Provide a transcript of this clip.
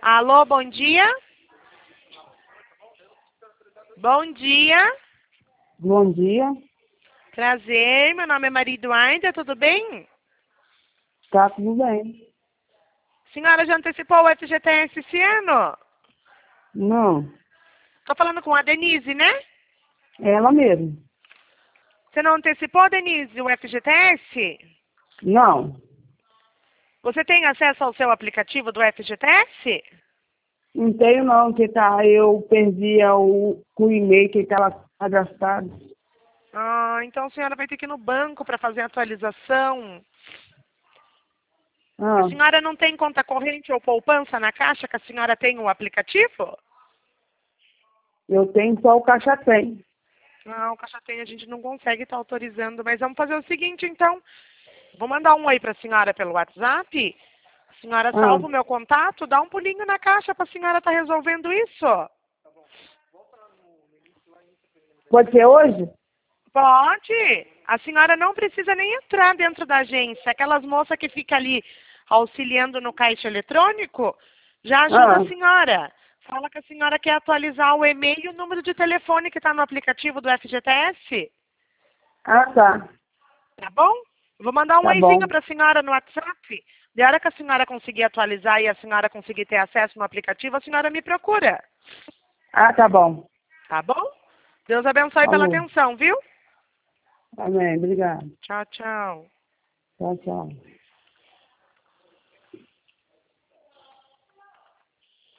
Alô, bom dia? Bom dia. Bom dia. Prazer, meu nome é Maria Eduarda, tudo bem? Tá tudo bem? Senhora já antecipou o FGTS esse ano? Não, Tô falando com a Denise, né? ela mesmo. Você não antecipou, Denise, o FGTS? Não, Você tem acesso ao seu aplicativo do FGTS? não tenho não, que tá, eu perdi o e-mail que estava cadastrado. Ah, então a senhora vai ter que ir no banco para fazer a atualização. A Ah, senhora não tem conta corrente ou poupança na Caixa que a senhora tem o aplicativo? eu tenho só o Caixa Tem. Não, o Caixa tem, a gente não consegue estar autorizando, mas vamos fazer o seguinte, então. Vou mandar um oi para a senhora pelo WhatsApp. A senhora Ah, salva o meu contato, dá um pulinho na Caixa para a senhora estar resolvendo isso. pode ser hoje? Pode. A senhora não precisa nem entrar dentro da agência. Aquelas moças que ficam ali auxiliando no caixa eletrônico, já ajuda Ah, a senhora. Fala que a senhora quer atualizar o e-mail e o número de telefone que está no aplicativo do FGTS. tá. Tá bom? Vou mandar um Tá oizinho bom. para a senhora no WhatsApp. De hora que a senhora conseguir atualizar e a senhora conseguir ter acesso no aplicativo, a senhora me procura. Tá bom. Tá bom? Deus abençoe pela Falou. atenção, viu? Amém, obrigado. Tchau, tchau. Tchau, tchau.